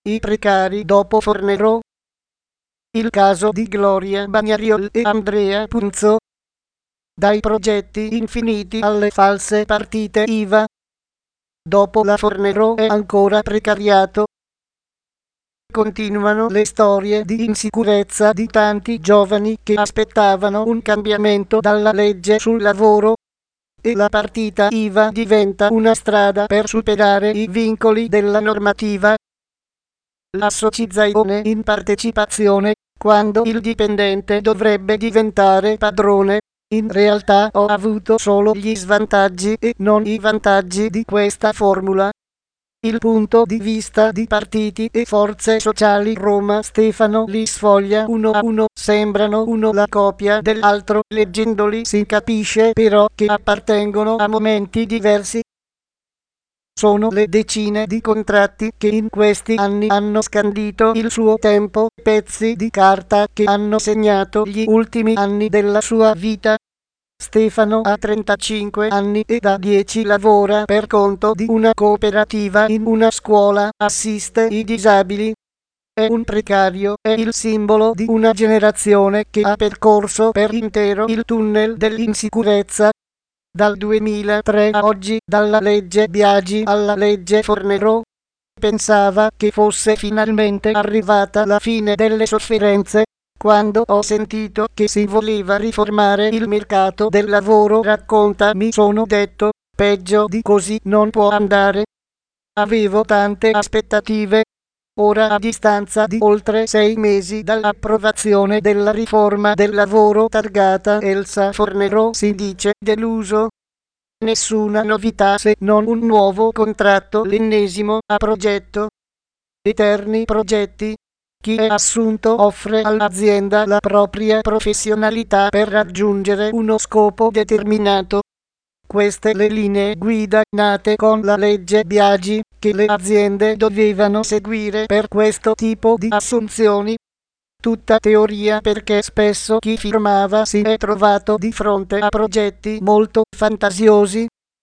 i precari dopo Fornerò. Il caso di Gloria Bagnariol e Andrea Punzo. Dai progetti infiniti alle false partite IVA. Dopo la Fornerò è ancora precariato. Continuano le storie di insicurezza di tanti giovani che aspettavano un cambiamento dalla legge sul lavoro. E la partita IVA diventa una strada per superare i vincoli della normativa. L'associazione in partecipazione, quando il dipendente dovrebbe diventare padrone, in realtà ho avuto solo gli svantaggi e non i vantaggi di questa formula. Il punto di vista di partiti e forze sociali Roma Stefano li sfoglia uno a uno, sembrano uno la copia dell'altro, leggendoli si capisce però che appartengono a momenti diversi. Sono le decine di contratti che in questi anni hanno scandito il suo tempo, pezzi di carta che hanno segnato gli ultimi anni della sua vita. Stefano ha 35 anni e da 10 lavora per conto di una cooperativa in una scuola, assiste i disabili. È un precario, è il simbolo di una generazione che ha percorso per intero il tunnel dell'insicurezza. Dal 2003 a oggi, dalla legge Biagi alla legge Fornerò. Pensava che fosse finalmente arrivata la fine delle sofferenze. Quando ho sentito che si voleva riformare il mercato del lavoro, racconta, mi sono detto, peggio di così non può andare. Avevo tante aspettative. Ora, a distanza di oltre 6 mesi dall'approvazione della riforma del lavoro targata Elsa Fornerò, si dice deluso. Nessuna novità se non un nuovo contratto, l'ennesimo a progetto. Eterni progetti. Chi è assunto offre all'azienda la propria professionalità per raggiungere uno scopo determinato. Queste le linee guida nate con la legge Biagi, che le aziende dovevano seguire per questo tipo di assunzioni. Tutta teoria, perché spesso chi firmava si è trovato di fronte a progetti molto fantasiosi,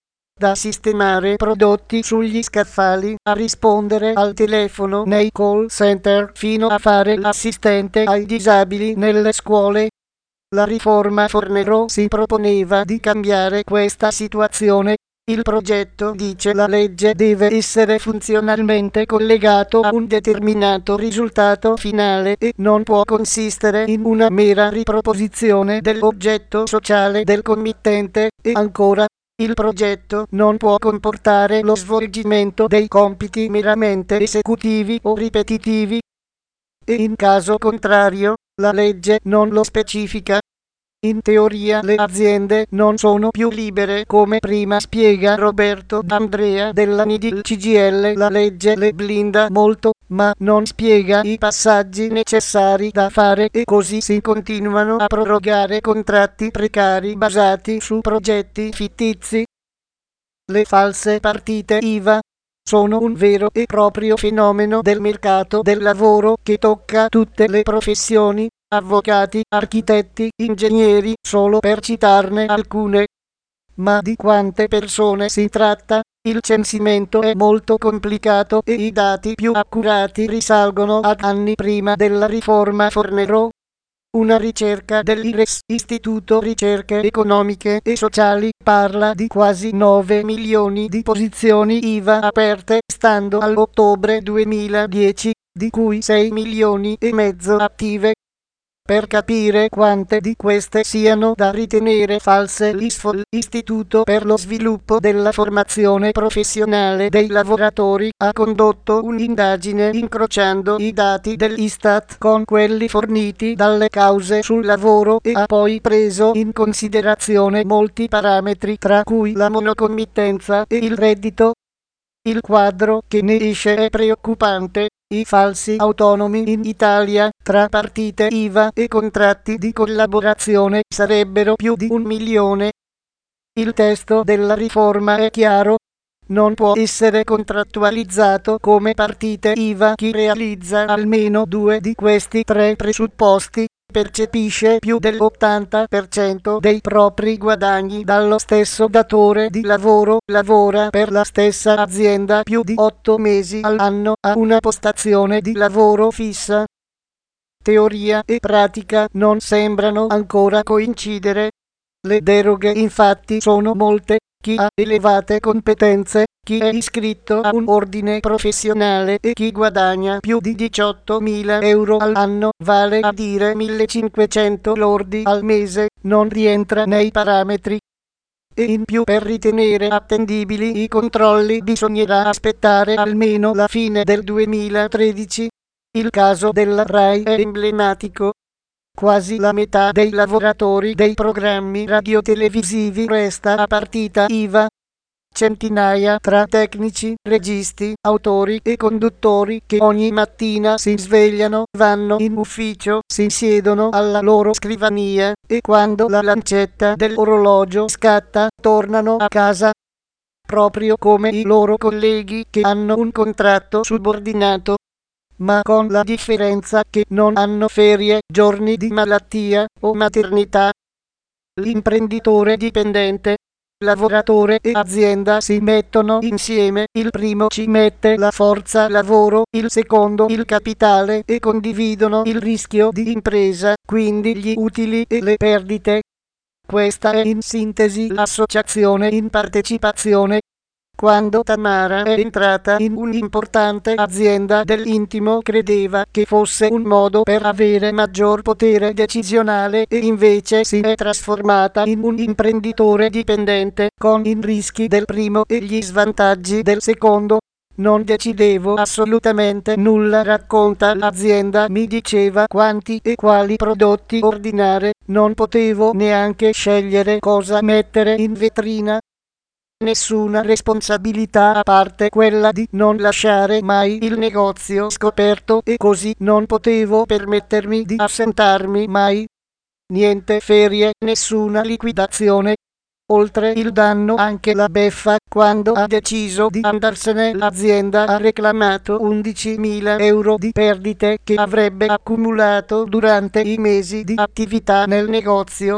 da sistemare prodotti sugli scaffali, a rispondere al telefono nei call center, fino a fare l'assistente ai disabili nelle scuole. La riforma Fornerò si proponeva di cambiare questa situazione. Il progetto, dice la legge, deve essere funzionalmente collegato a un determinato risultato finale e non può consistere in una mera riproposizione dell'oggetto sociale del committente, e ancora, il progetto non può comportare lo svolgimento dei compiti meramente esecutivi o ripetitivi. E in caso contrario, la legge non lo specifica. In teoria le aziende non sono più libere come prima, spiega Roberto D'Andrea dell'ANI del CGIL. La legge le blinda molto, ma non spiega i passaggi necessari da fare e così si continuano a prorogare contratti precari basati su progetti fittizi. Le false partite IVA sono un vero e proprio fenomeno del mercato del lavoro che tocca tutte le professioni. Avvocati, architetti, ingegneri, solo per citarne alcune. Ma di quante persone si tratta? Il censimento è molto complicato e i dati più accurati risalgono ad anni prima della riforma Fornerò. Una ricerca dell'IRES, Istituto Ricerche Economiche e Sociali, parla di quasi 9 milioni di posizioni IVA aperte, stando all'ottobre 2010, di cui 6 milioni e mezzo attive. Per capire quante di queste siano da ritenere false, l'ISFO, l'Istituto per lo sviluppo della formazione professionale dei lavoratori, ha condotto un'indagine incrociando i dati dell'Istat con quelli forniti dalle cause sul lavoro e ha poi preso in considerazione molti parametri, tra cui la monocommittenza e il reddito. Il quadro che ne esce è preoccupante. I falsi autonomi in Italia, tra partite IVA e contratti di collaborazione, sarebbero più di 1 milione. Il testo della riforma è chiaro. Non può essere contrattualizzato come partite IVA chi realizza almeno 2 di questi 3 presupposti. percepisce più dell'80% dei propri guadagni dallo stesso datore di lavoro, lavora per la stessa azienda più di 8 mesi all'anno, ha una postazione di lavoro fissa. Teoria e pratica non sembrano ancora coincidere. Le deroghe infatti sono molte. Chi ha elevate competenze, chi è iscritto a un ordine professionale e chi guadagna più di 18.000 euro all'anno, vale a dire 1.500 lordi al mese, non rientra nei parametri. E in più, per ritenere attendibili i controlli bisognerà aspettare almeno la fine del 2013. Il caso della RAI è emblematico. Quasi la metà dei lavoratori dei programmi radiotelevisivi resta a partita IVA. Centinaia tra tecnici, registi, autori e conduttori che ogni mattina si svegliano, vanno in ufficio, si siedono alla loro scrivania e quando la lancetta dell'orologio scatta, tornano a casa. Proprio come i loro colleghi che hanno un contratto subordinato, ma con la differenza che non hanno ferie, giorni di malattia o maternità. L'imprenditore dipendente, lavoratore e azienda si mettono insieme, il primo ci mette la forza lavoro, il secondo il capitale e condividono il rischio di impresa, quindi gli utili e le perdite. Questa è in sintesi l'associazione in partecipazione. Quando Tamara è entrata in un'importante azienda dell'intimo credeva che fosse un modo per avere maggior potere decisionale e invece si è trasformata in un imprenditore dipendente con i rischi del primo e gli svantaggi del secondo. Non decidevo assolutamente nulla, racconta l'azienda, mi diceva quanti e quali prodotti ordinare, non potevo neanche scegliere cosa mettere in vetrina. Nessuna responsabilità a parte quella di non lasciare mai il negozio scoperto e così non potevo permettermi di assentarmi mai. Niente ferie, nessuna liquidazione. Oltre il danno anche la beffa, quando ha deciso di andarsene l'azienda ha reclamato 11.000 euro di perdite che avrebbe accumulato durante i mesi di attività nel negozio.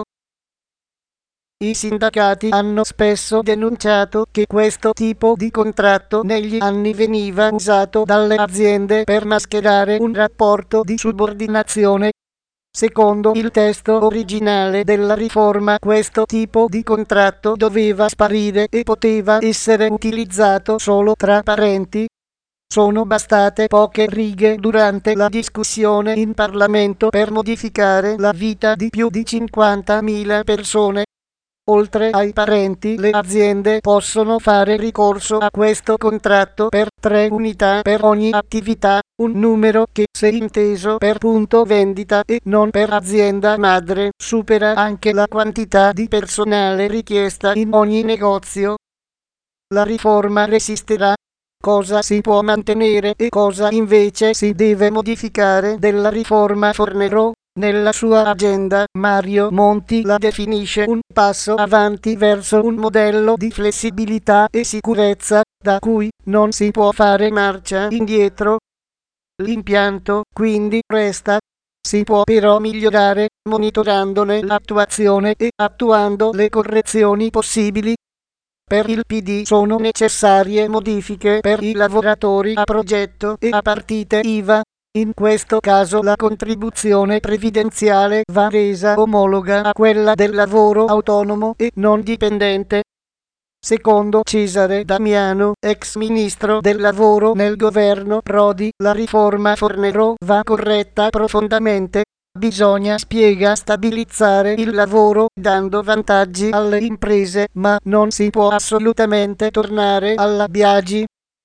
I sindacati hanno spesso denunciato che questo tipo di contratto negli anni veniva usato dalle aziende per mascherare un rapporto di subordinazione. Secondo il testo originale della riforma, questo tipo di contratto doveva sparire e poteva essere utilizzato solo tra parenti. Sono bastate poche righe durante la discussione in Parlamento per modificare la vita di più di 50.000 persone. Oltre ai parenti, le aziende possono fare ricorso a questo contratto per 3 unità per ogni attività, un numero che, se inteso per punto vendita e non per azienda madre, supera anche la quantità di personale richiesta in ogni negozio. La riforma resisterà. Cosa si può mantenere e cosa invece si deve modificare della riforma Fornero? Nella sua agenda, Mario Monti la definisce un passo avanti verso un modello di flessibilità e sicurezza, da cui non si può fare marcia indietro. L'impianto, quindi, resta. Si può però migliorare, monitorandone l'attuazione e attuando le correzioni possibili. Per il PD sono necessarie modifiche per i lavoratori a progetto e a partite IVA. In questo caso la contribuzione previdenziale va resa omologa a quella del lavoro autonomo e non dipendente. Secondo Cesare Damiano, ex ministro del lavoro nel governo Prodi, la riforma Fornero va corretta profondamente. Bisogna, spiega, stabilizzare il lavoro dando vantaggi alle imprese, ma non si può assolutamente tornare alla Biagi.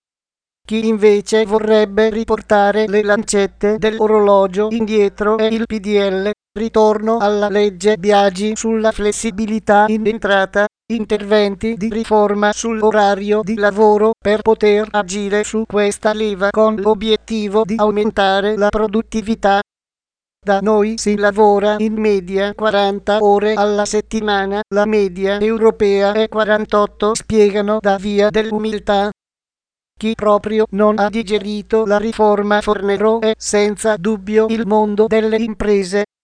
Chi invece vorrebbe riportare le lancette dell'orologio indietro è il PDL, ritorno alla legge Biagi sulla flessibilità in entrata, interventi di riforma sull'orario di lavoro per poter agire su questa leva con l'obiettivo di aumentare la produttività. Da noi si lavora in media 40 ore alla settimana, la media europea è 48, spiegano da Via dell'Umiltà. Chi proprio non ha digerito la riforma Fornero è senza dubbio il mondo delle imprese.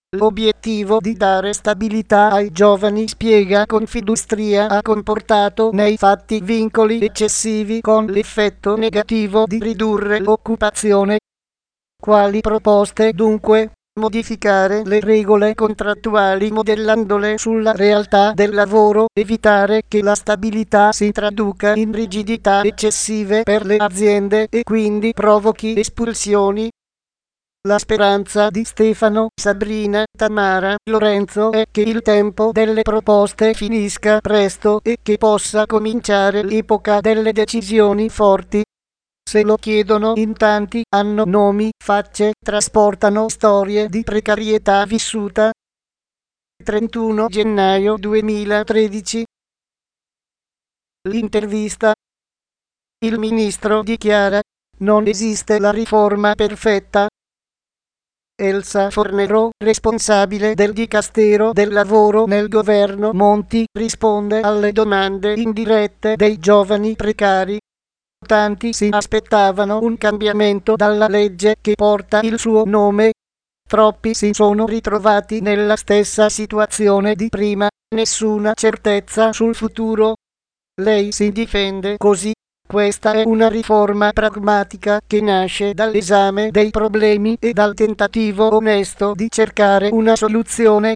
L'obiettivo di dare stabilità ai giovani, spiega Confindustria, ha comportato nei fatti vincoli eccessivi con l'effetto negativo di ridurre l'occupazione. Quali proposte dunque? Modificare le regole contrattuali modellandole sulla realtà del lavoro, evitare che la stabilità si traduca in rigidità eccessive per le aziende e quindi provochi espulsioni. La speranza di Stefano, Sabrina, Tamara, Lorenzo è che il tempo delle proposte finisca presto e che possa cominciare l'epoca delle decisioni forti. Se lo chiedono in tanti, hanno nomi, facce, trasportano storie di precarietà vissuta. 31 gennaio 2013. L'intervista. Il ministro dichiara: non esiste la riforma perfetta. Elsa Fornerò, responsabile del Dicastero del Lavoro nel governo Monti, risponde alle domande indirette dei giovani precari. Tanti si aspettavano un cambiamento dalla legge che porta il suo nome. Troppi si sono ritrovati nella stessa situazione di prima, nessuna certezza sul futuro. Lei si difende così: questa è una riforma pragmatica che nasce dall'esame dei problemi e dal tentativo onesto di cercare una soluzione.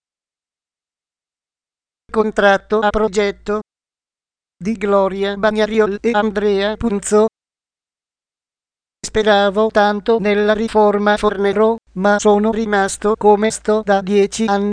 Contratto a progetto di Gloria Bagnariol e Andrea Punzo. Speravo tanto nella riforma Fornerò, ma sono rimasto come sto da 10 anni.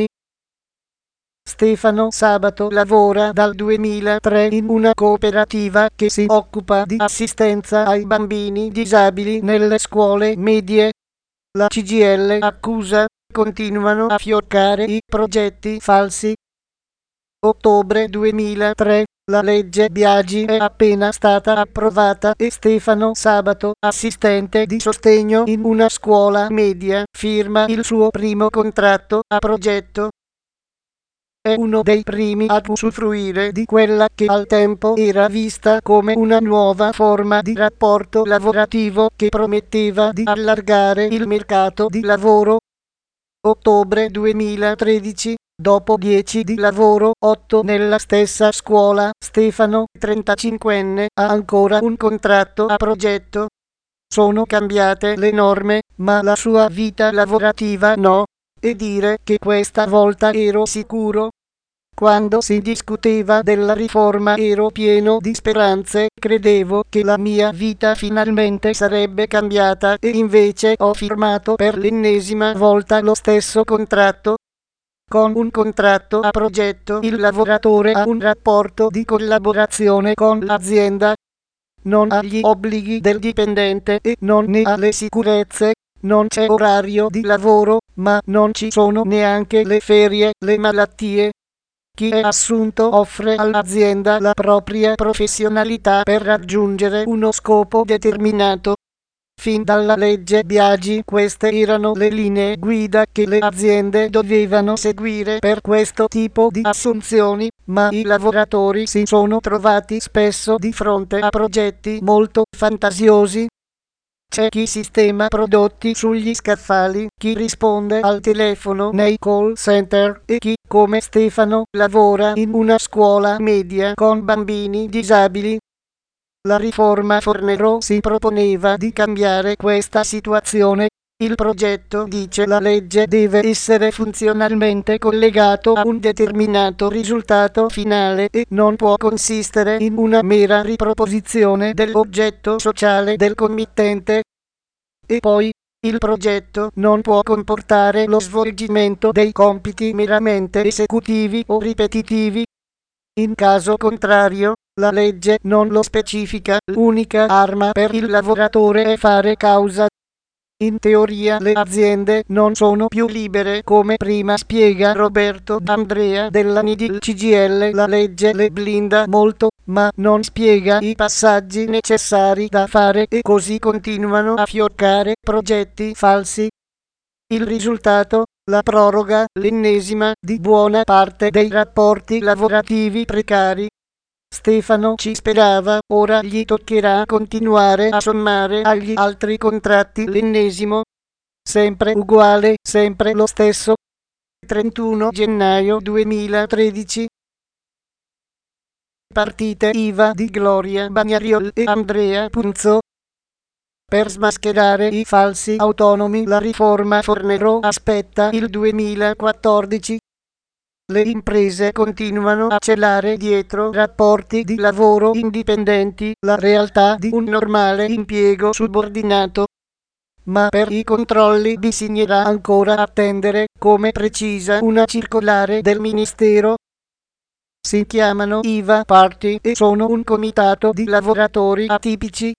Stefano Sabato lavora dal 2003 in una cooperativa che si occupa di assistenza ai bambini disabili nelle scuole medie. La CGIL accusa: continuano a fioccare i progetti falsi. Ottobre 2003. La legge Biagi è appena stata approvata e Stefano Sabato, assistente di sostegno in una scuola media, firma il suo primo contratto a progetto. È uno dei primi ad usufruire di quella che al tempo era vista come una nuova forma di rapporto lavorativo che prometteva di allargare il mercato di lavoro. Ottobre 2013. Dopo 10 di lavoro, 8 nella stessa scuola, Stefano, 35enne, ha ancora un contratto a progetto. Sono cambiate le norme, ma la sua vita lavorativa no. E dire che questa volta ero sicuro. Quando si discuteva della riforma ero pieno di speranze, credevo che la mia vita finalmente sarebbe cambiata e invece ho firmato per l'ennesima volta lo stesso contratto. Con un contratto a progetto il lavoratore ha un rapporto di collaborazione con l'azienda. Non ha gli obblighi del dipendente e non ne ha le sicurezze. Non c'è orario di lavoro, ma non ci sono neanche le ferie, le malattie. Chi è assunto offre all'azienda la propria professionalità per raggiungere uno scopo determinato. Fin dalla legge Biagi queste erano le linee guida che le aziende dovevano seguire per questo tipo di assunzioni, ma i lavoratori si sono trovati spesso di fronte a progetti molto fantasiosi. C'è chi sistema prodotti sugli scaffali, chi risponde al telefono nei call center e chi, come Stefano, lavora in una scuola media con bambini disabili. La riforma Fornerò si proponeva di cambiare questa situazione. Il progetto, dice la legge, deve essere funzionalmente collegato a un determinato risultato finale e non può consistere in una mera riproposizione dell'oggetto sociale del committente. E poi, il progetto non può comportare lo svolgimento dei compiti meramente esecutivi o ripetitivi. In caso contrario, la legge non lo specifica, l'unica arma per il lavoratore è fare causa. In teoria le aziende non sono più libere come prima, spiega Roberto D'Andrea della Nidil CGIL. La legge le blinda molto, ma non spiega i passaggi necessari da fare e così continuano a fioccare progetti falsi. Il risultato? La proroga, l'ennesima, di buona parte dei rapporti lavorativi precari. Stefano ci sperava, ora gli toccherà continuare a sommare agli altri contratti l'ennesimo. Sempre uguale, sempre lo stesso, 31 gennaio 2013. Partite IVA di Gloria Bagnariol e Andrea Punzo. Per smascherare i falsi autonomi la riforma Fornero aspetta il 2014. Le imprese continuano a celare dietro rapporti di lavoro indipendenti la realtà di un normale impiego subordinato. Ma per i controlli bisognerà ancora attendere, come precisa una circolare del Ministero. Si chiamano IVA Party e sono un comitato di lavoratori atipici.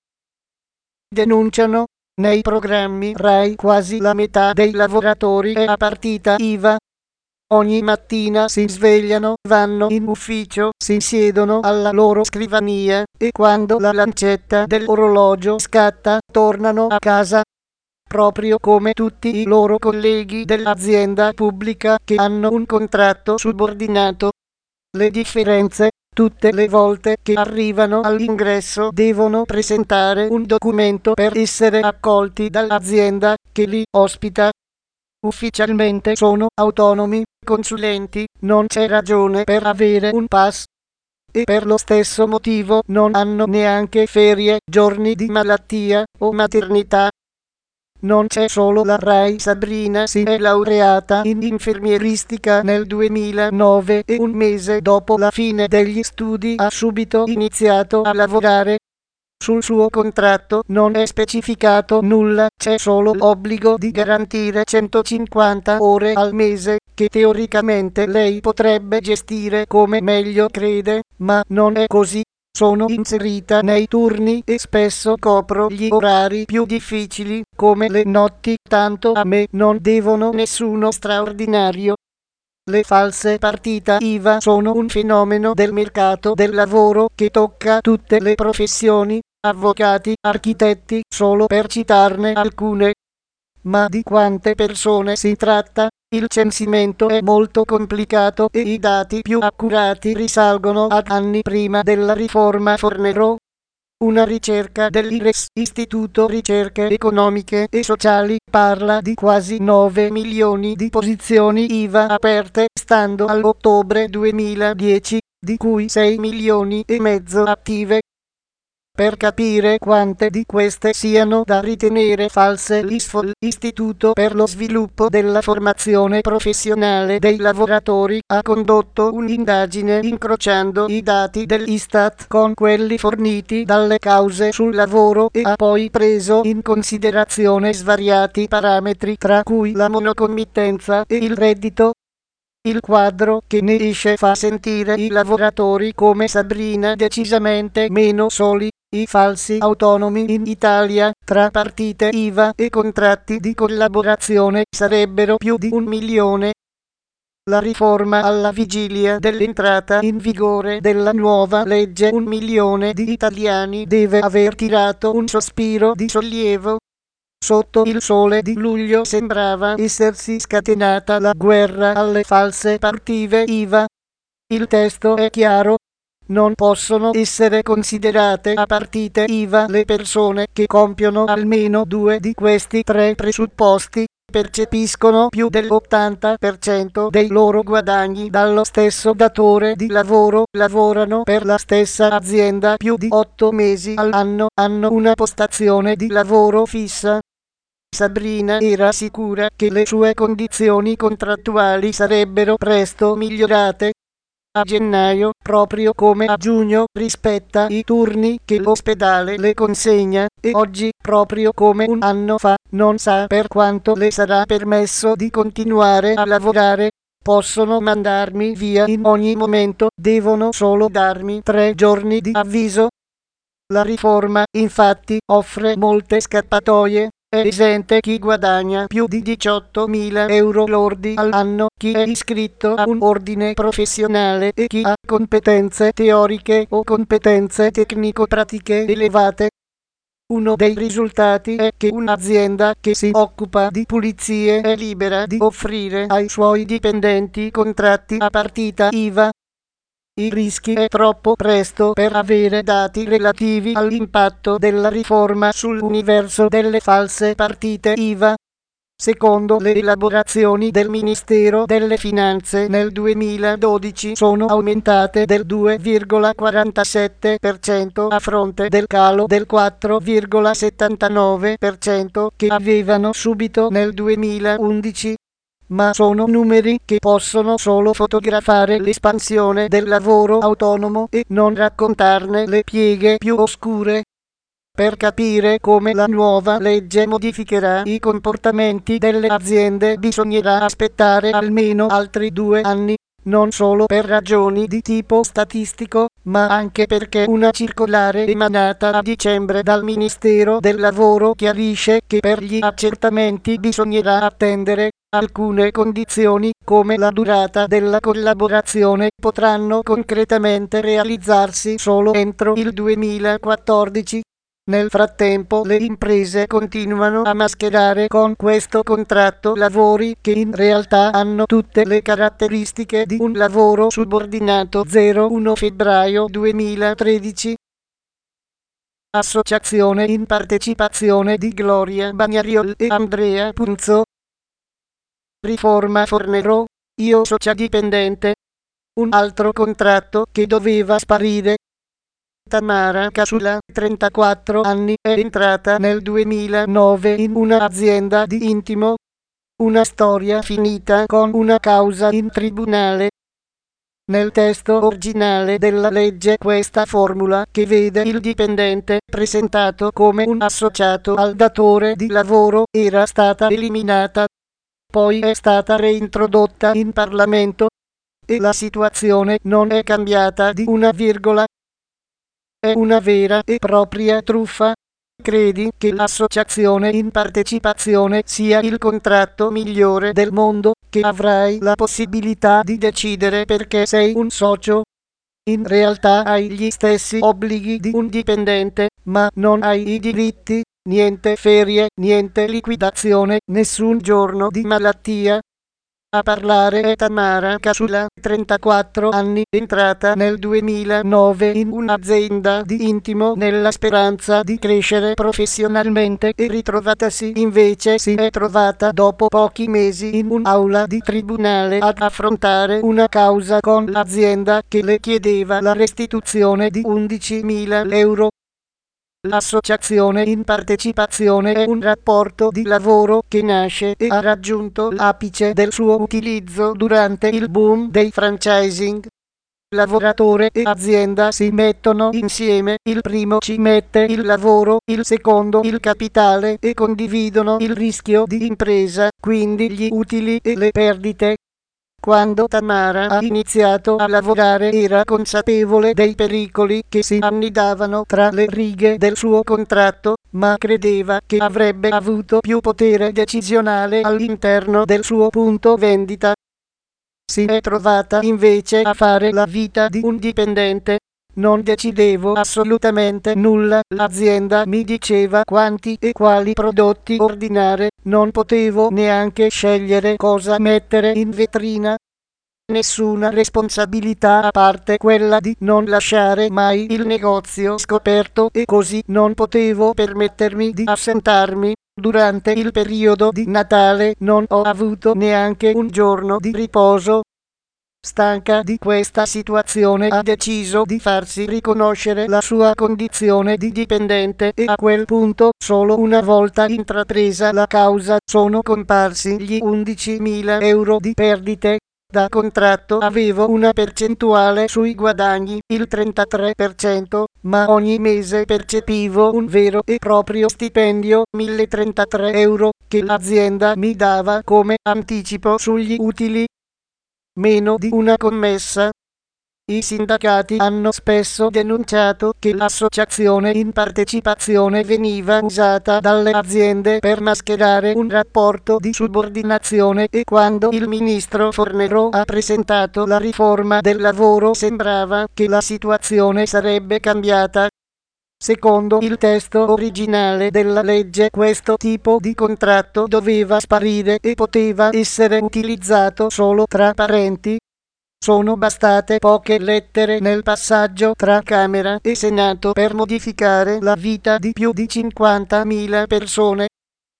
Denunciano: nei programmi RAI quasi la metà dei lavoratori è a partita IVA. Ogni mattina si svegliano, vanno in ufficio, si siedono alla loro scrivania e quando la lancetta dell'orologio scatta, tornano a casa. Proprio come tutti i loro colleghi dell'azienda pubblica che hanno un contratto subordinato. Le differenze: tutte le volte che arrivano all'ingresso devono presentare un documento per essere accolti dall'azienda che li ospita. Ufficialmente sono autonomi, consulenti, non c'è ragione per avere un pass. E per lo stesso motivo non hanno neanche ferie, giorni di malattia o maternità. Non c'è solo la RAI. Sabrina si è laureata in infermieristica nel 2009 e un mese dopo la fine degli studi ha subito iniziato a lavorare. Sul suo contratto non è specificato nulla, c'è solo l'obbligo di garantire 150 ore al mese, che teoricamente lei potrebbe gestire come meglio crede, ma non è così. Sono inserita nei turni e spesso copro gli orari più difficili, come le notti, tanto a me non devono nessuno straordinario. Le false partita IVA sono un fenomeno del mercato del lavoro che tocca tutte le professioni, avvocati, architetti, solo per citarne alcune. Ma di quante persone si tratta? Il censimento è molto complicato e i dati più accurati risalgono ad anni prima della riforma Fornero. Una ricerca dell'IRES, Istituto Ricerche Economiche e Sociali, parla di quasi 9 milioni di posizioni IVA aperte stando all'ottobre 2010, di cui 6 milioni e mezzo attive. Per capire quante di queste siano da ritenere false, l'ISFOL, Istituto per lo sviluppo della formazione professionale dei lavoratori, ha condotto un'indagine incrociando i dati dell'Istat con quelli forniti dalle cause sul lavoro e ha poi preso in considerazione svariati parametri, tra cui la monocommittenza e il reddito. Il quadro che ne esce fa sentire i lavoratori come Sabrina decisamente meno soli. I falsi autonomi in Italia, tra partite IVA e contratti di collaborazione, sarebbero più di 1 milione. La riforma alla vigilia dell'entrata in vigore della nuova legge, 1 milione di italiani deve aver tirato un sospiro di sollievo. Sotto il sole di luglio sembrava essersi scatenata la guerra alle false partite IVA. Il testo è chiaro. Non possono essere considerate a partite IVA le persone che compiono almeno 2 di questi 3 presupposti, percepiscono più dell'80% dei loro guadagni dallo stesso datore di lavoro, lavorano per la stessa azienda più di 8 mesi all'anno, hanno una postazione di lavoro fissa. Sabrina era sicura che le sue condizioni contrattuali sarebbero presto migliorate. A gennaio, proprio come a giugno, rispetta i turni che l'ospedale le consegna e oggi, proprio come un anno fa, non sa per quanto le sarà permesso di continuare a lavorare. Possono mandarmi via in ogni momento, devono solo darmi 3 giorni di avviso. La riforma, infatti, offre molte scappatoie. È esente chi guadagna più di 18.000 euro lordi all'anno, chi è iscritto a un ordine professionale e chi ha competenze teoriche o competenze tecnico-pratiche elevate. Uno dei risultati è che un'azienda che si occupa di pulizie è libera di offrire ai suoi dipendenti contratti a partita IVA. I rischi è troppo presto per avere dati relativi all'impatto della riforma sull'universo delle false partite IVA. Secondo le elaborazioni del Ministero delle Finanze nel 2012 sono aumentate del 2,47% a fronte del calo del 4,79% che avevano subito nel 2011. Ma sono numeri che possono solo fotografare l'espansione del lavoro autonomo e non raccontarne le pieghe più oscure. Per capire come la nuova legge modificherà i comportamenti delle aziende bisognerà aspettare almeno altri 2 anni, non solo per ragioni di tipo statistico, ma anche perché una circolare emanata a dicembre dal Ministero del Lavoro chiarisce che per gli accertamenti bisognerà attendere. Alcune condizioni, come la durata della collaborazione, potranno concretamente realizzarsi solo entro il 2014. Nel frattempo le imprese continuano a mascherare con questo contratto lavori che in realtà hanno tutte le caratteristiche di un lavoro subordinato. 1 febbraio 2013. Associazione in partecipazione di Gloria Bagnariol e Andrea Punzo. Riforma Fornero, io socia dipendente. Un altro contratto che doveva sparire. Tamara Casula, 34 anni, è entrata nel 2009 in un'azienda di intimo. Una storia finita con una causa in tribunale. Nel testo originale della legge questa formula, che vede il dipendente presentato come un associato al datore di lavoro, era stata eliminata. Poi è stata reintrodotta in Parlamento. E la situazione non è cambiata di una virgola. È una vera e propria truffa. Credi che l'associazione in partecipazione sia il contratto migliore del mondo, che avrai la possibilità di decidere perché sei un socio? In realtà hai gli stessi obblighi di un dipendente, ma non hai i diritti, niente ferie, niente liquidazione, nessun giorno di malattia. A parlare è Tamara Casula, 34 anni, entrata nel 2009 in un'azienda di intimo nella speranza di crescere professionalmente e ritrovatasi invece si è trovata dopo pochi mesi in un'aula di tribunale ad affrontare una causa con l'azienda che le chiedeva la restituzione di 11.000 euro. L'associazione in partecipazione è un rapporto di lavoro che nasce e ha raggiunto l'apice del suo utilizzo durante il boom dei franchising. Lavoratore e azienda si mettono insieme, il primo ci mette il lavoro, il secondo il capitale e condividono il rischio di impresa, quindi gli utili e le perdite. Quando Tamara ha iniziato a lavorare era consapevole dei pericoli che si annidavano tra le righe del suo contratto, ma credeva che avrebbe avuto più potere decisionale all'interno del suo punto vendita. Si è trovata invece a fare la vita di un dipendente. Non decidevo assolutamente nulla, l'azienda mi diceva quanti e quali prodotti ordinare, non potevo neanche scegliere cosa mettere in vetrina. Nessuna responsabilità a parte quella di non lasciare mai il negozio scoperto e così non potevo permettermi di assentarmi. Durante il periodo di Natale non ho avuto neanche un giorno di riposo. Stanca di questa situazione ha deciso di farsi riconoscere la sua condizione di dipendente e a quel punto, solo una volta intrapresa la causa, sono comparsi gli 11.000 euro di perdite. Da contratto avevo una percentuale sui guadagni, il 33%, ma ogni mese percepivo un vero e proprio stipendio, 1.033 euro, che l'azienda mi dava come anticipo sugli utili. Meno di una commessa. I sindacati hanno spesso denunciato che l'associazione in partecipazione veniva usata dalle aziende per mascherare un rapporto di subordinazione e quando il ministro Fornero ha presentato la riforma del lavoro sembrava che la situazione sarebbe cambiata. Secondo il testo originale della legge questo tipo di contratto doveva sparire e poteva essere utilizzato solo tra parenti. Sono bastate poche lettere nel passaggio tra Camera e Senato per modificare la vita di più di 50.000 persone.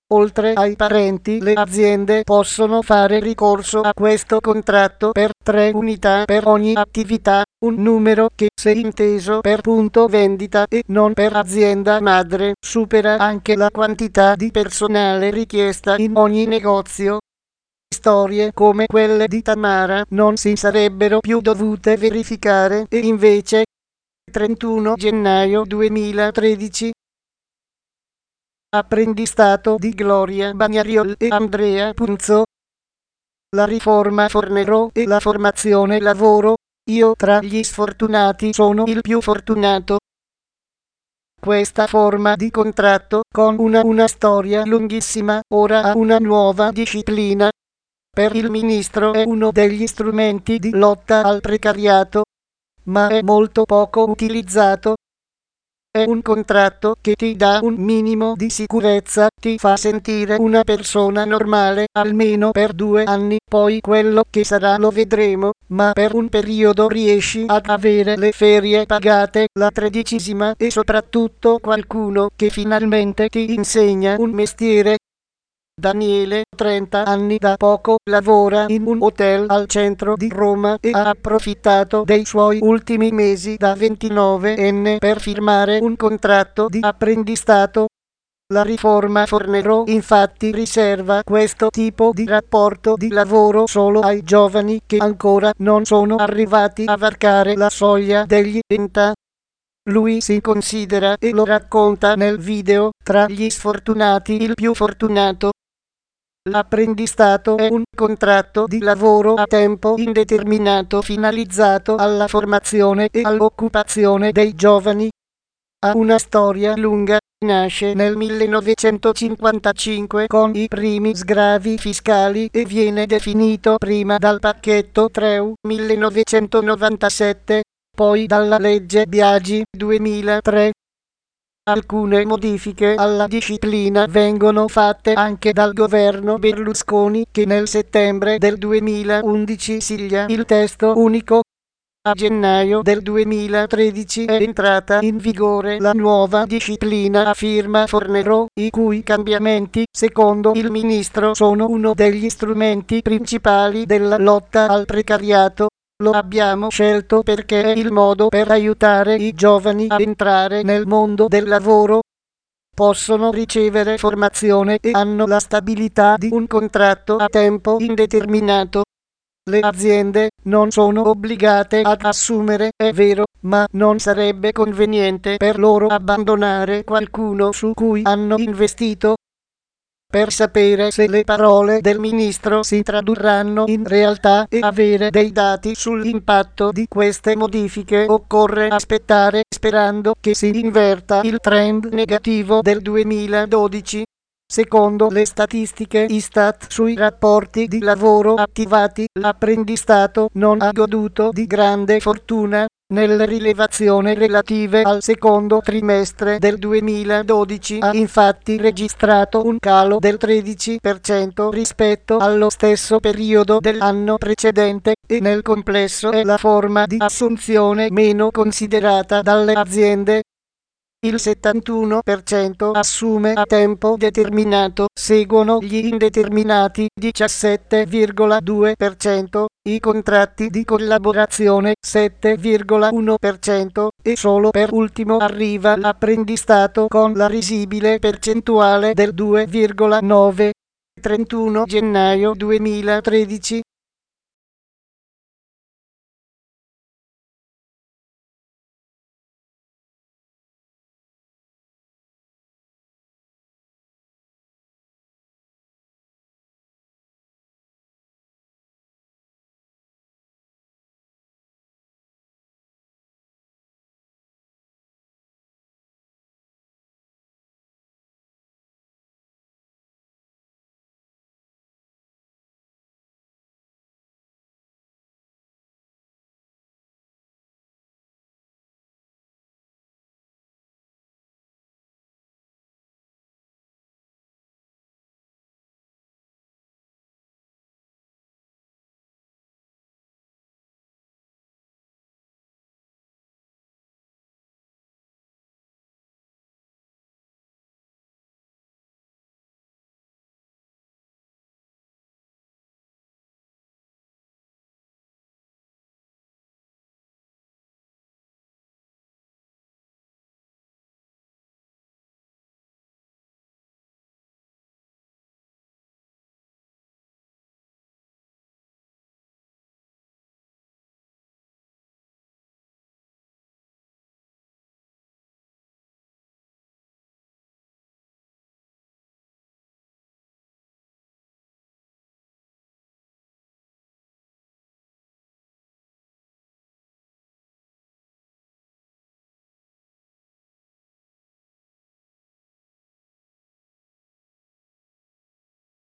Oltre ai parenti, le aziende possono fare ricorso a questo contratto per 3 unità per ogni attività, un numero che, se inteso per punto vendita e non per azienda madre, supera anche la quantità di personale richiesta in ogni negozio. Storie come quelle di Tamara non si sarebbero più dovute verificare e invece 31 gennaio 2013. Apprendistato di Gloria Bagnariol e Andrea Punzo. La riforma Fornero e la formazione lavoro. Io tra gli sfortunati sono il più fortunato. Questa forma di contratto, con una storia lunghissima, ora ha una nuova disciplina. Per il ministro è uno degli strumenti di lotta al precariato, ma è molto poco utilizzato. È un contratto che ti dà un minimo di sicurezza, ti fa sentire una persona normale almeno per 2 anni, poi quello che sarà lo vedremo, ma per un periodo riesci ad avere le ferie pagate, la 13ª e soprattutto qualcuno che finalmente ti insegna un mestiere. Daniele, 30 anni da poco, lavora in un hotel al centro di Roma e ha approfittato dei suoi ultimi mesi da 29enne per firmare un contratto di apprendistato. La riforma Fornero infatti riserva questo tipo di rapporto di lavoro solo ai giovani che ancora non sono arrivati a varcare la soglia degli 30. Lui si considera, e lo racconta nel video, tra gli sfortunati il più fortunato. L'apprendistato è un contratto di lavoro a tempo indeterminato finalizzato alla formazione e all'occupazione dei giovani. Ha una storia lunga, nasce nel 1955 con i primi sgravi fiscali e viene definito prima dal pacchetto Treu 1997, poi dalla legge Biagi 2003. Alcune modifiche alla disciplina vengono fatte anche dal governo Berlusconi, che nel settembre del 2011 sigla il testo unico. A gennaio del 2013 è entrata in vigore la nuova disciplina a firma Fornero, i cui cambiamenti, secondo il ministro, sono uno degli strumenti principali della lotta al precariato. Lo abbiamo scelto perché è il modo per aiutare i giovani a entrare nel mondo del lavoro. Possono ricevere formazione e hanno la stabilità di un contratto a tempo indeterminato. Le aziende non sono obbligate ad assumere, è vero, ma non sarebbe conveniente per loro abbandonare qualcuno su cui hanno investito. Per sapere se le parole del ministro si tradurranno in realtà e avere dei dati sull'impatto di queste modifiche occorre aspettare, sperando che si inverta il trend negativo del 2012. Secondo le statistiche Istat sui rapporti di lavoro attivati, l'apprendistato non ha goduto di grande fortuna. Nelle rilevazioni relative al secondo trimestre del 2012 ha infatti registrato un calo del 13% rispetto allo stesso periodo dell'anno precedente e nel complesso è la forma di assunzione meno considerata dalle aziende. Il 71% assume a tempo determinato, seguono gli indeterminati 17,2%, i contratti di collaborazione 7,1% e solo per ultimo arriva l'apprendistato con la risibile percentuale del 2,9%. 31 gennaio 2013.